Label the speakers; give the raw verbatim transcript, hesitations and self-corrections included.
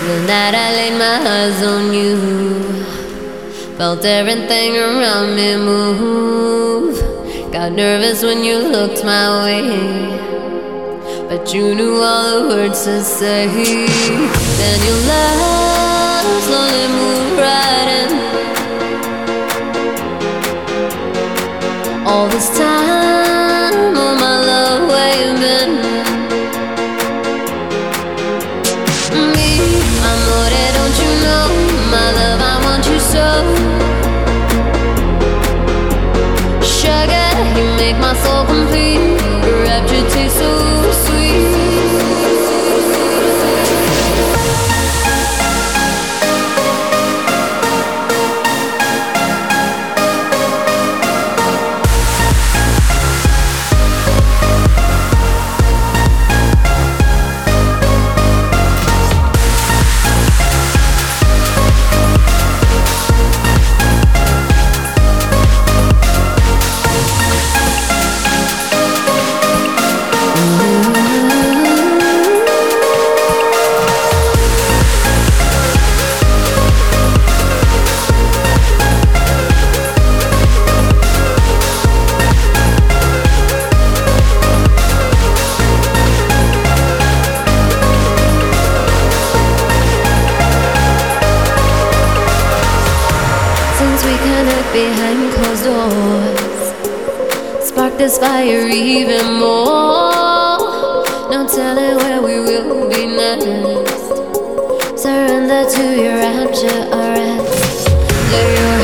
Speaker 1: The night I laid my eyes on you, felt everything around me move. Got nervous when you looked my way, but you knew all the words to say. Then your love slowly moved right in. All this time, oh my love, where you been? Me, amore, don't you know? My love, I want you so. Sugar, you make my soul complete. Rapture tastes so sweet. Since we connect behind closed doors, spark this fire even more. No telling where we will be next. Surrender to your rapture, arrest. Lay your